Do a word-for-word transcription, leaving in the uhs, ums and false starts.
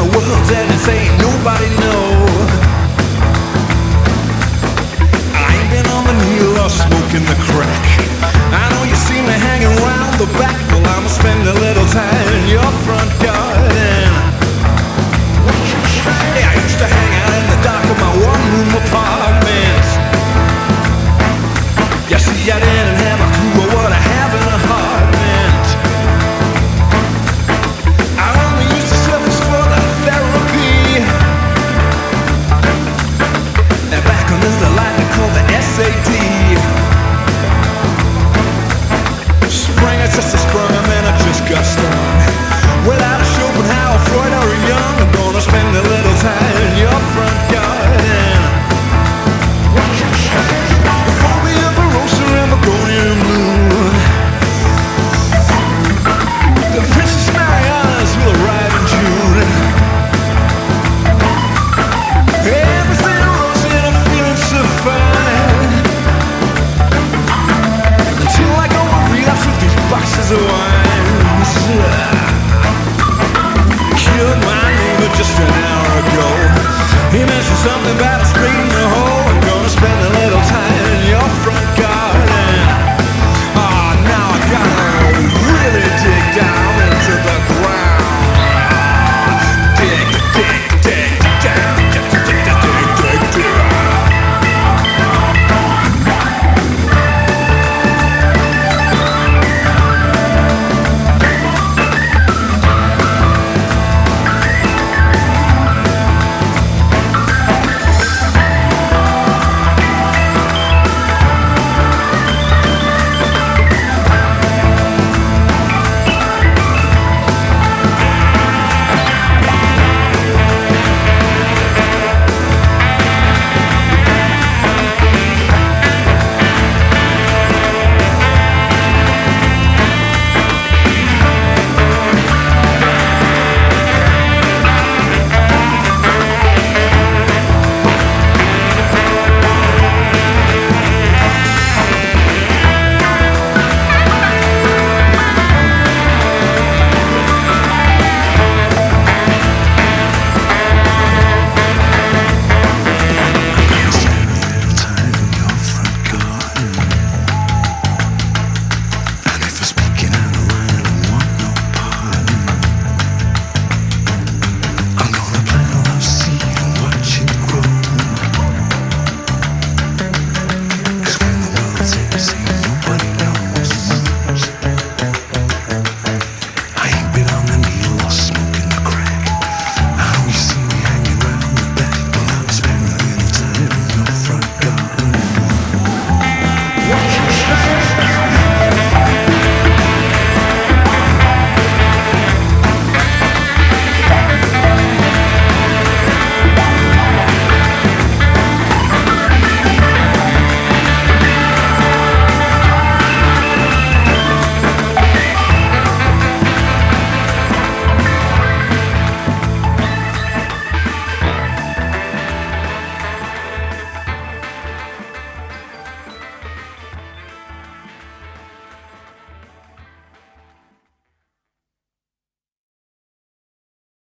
the world's end and say nobody know. I ain't been on the needle or smoking the crack. I know you see me hanging around the back. Well, I'ma spend a little time in your front garden. Hey, I used to hang out in the dark of my one-room apartment. You see, I didn't have a clue of what I have in a heart meant. I only used to surface for the therapy. And back under the light they call the S A D. Spring, it's just a sprung, and then I just got stung. Without a Schopenhauer, Freud, or a Young, I'm gonna spend a little time in your front garden. Before we ever roast around the golden moon, the Princess Marianas will arrive in June. Everything rosy and I'm feeling so fine, until I go and relapse with these boxes of wines. Killed my neighbor just an hour ago. He mentioned something about